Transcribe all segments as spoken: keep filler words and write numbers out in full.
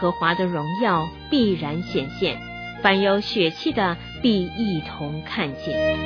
和华的荣耀必然显现，凡有血气的必一同看见。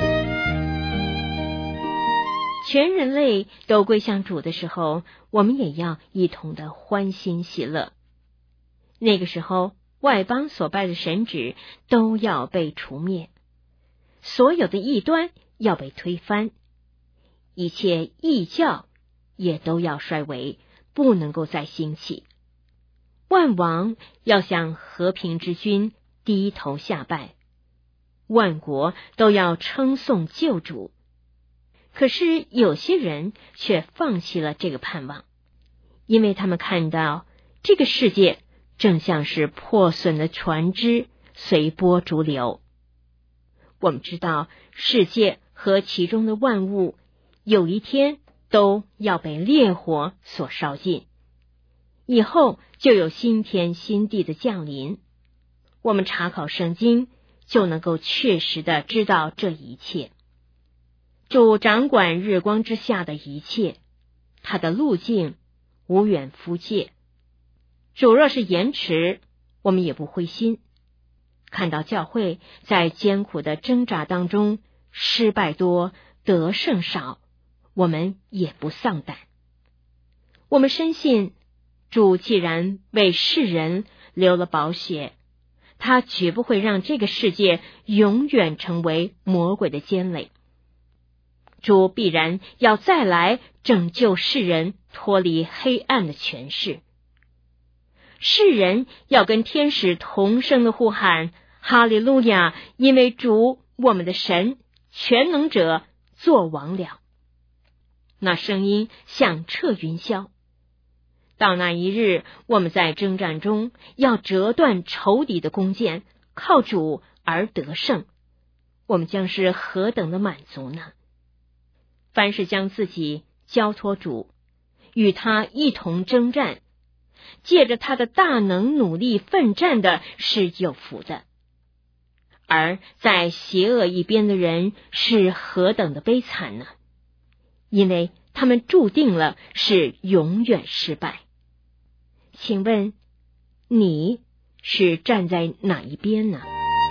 全人类都归向主的时候，我们也要一同的欢欣喜乐。那个时候，外邦所拜的神祇都要被除灭，所有的异端要被推翻，一切异教也都要衰微，不能够再兴起。万王要向和平之君低头下拜，万国都要称颂救主。可是有些人却放弃了这个盼望，因为他们看到这个世界正像是破损的船只，随波逐流。我们知道世界和其中的万物有一天都要被烈火所烧尽，以后就有新天新地的降临。我们查考圣经就能够确实的知道这一切。主掌管日光之下的一切，他的路径无远弗届。主若是延迟，我们也不灰心。看到教会在艰苦的挣扎当中失败多得胜少，我们也不丧胆。我们深信主既然为世人流了宝血，他绝不会让这个世界永远成为魔鬼的奸累。主必然要再来拯救世人脱离黑暗的权势。世人要跟天使同声的呼喊哈利路亚，因为主我们的神全能者作王了。那声音响彻云霄。到那一日，我们在征战中要折断仇敌的弓箭，靠主而得胜，我们将是何等的满足呢？凡是将自己交托主，与他一同征战，借着他的大能努力奋战的是有福的。而在邪恶一边的人是何等的悲惨呢？因为他们注定了是永远失败。请问你是站在哪一边呢？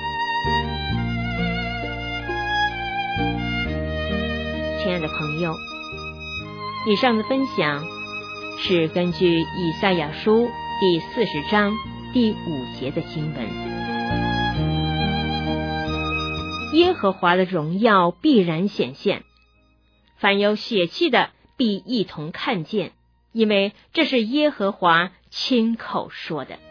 亲爱的朋友，以上的分享是根据以赛亚书第四十章第五节的经文。耶和华的荣耀必然显现，凡有血气的必一同看见，因为这是耶和华亲口说的。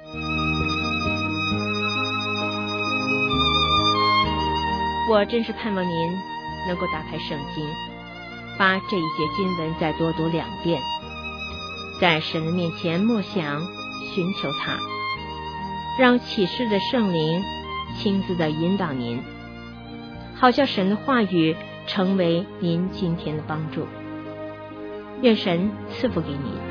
我真是盼望您能够打开圣经，把这一节经文再多读两遍，在神的面前默想寻求他，让启示的圣灵亲自的引导您，好叫神的话语成为您今天的帮助。愿神赐福给你。